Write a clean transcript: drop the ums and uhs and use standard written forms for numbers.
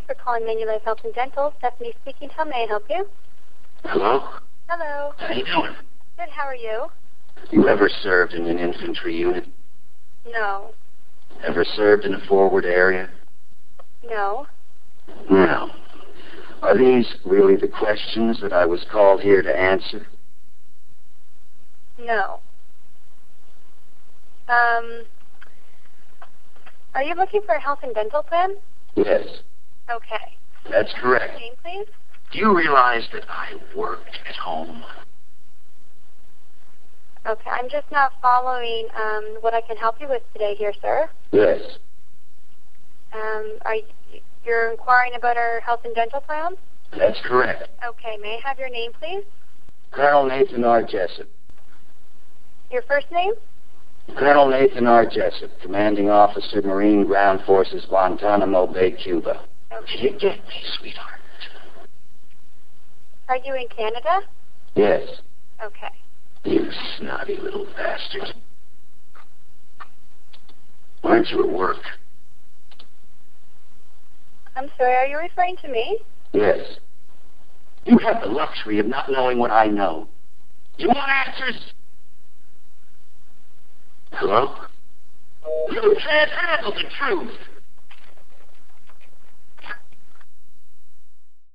you for calling Manulife Health and Dental. Stephanie speaking. How may I help you? Hello? Hello. How you doing? Good, how are you? You ever served in an infantry unit? No. Ever served in a forward area? No. No. Are these really the questions that I was called here to answer? No. Are you looking for a health and dental plan? Yes. Okay. That's correct. Name, please? Do you realize that I worked at home? Okay, I'm just not following what I can help you with today here, sir. Yes. You're inquiring about our health and dental plan? That's correct. Okay, may I have your name, please? Colonel Nathan R. Jessup. Your first name? Colonel Nathan R. Jessup, Commanding Officer, Marine Ground Forces, Guantanamo Bay, Cuba. Okay. Did you get me, sweetheart? Are you in Canada? Yes. Okay. You snotty little bastard. Why aren't you at work? I'm sorry, are you referring to me? Yes. You have the luxury of not knowing what I know. You want answers? Hello? You can't handle the truth.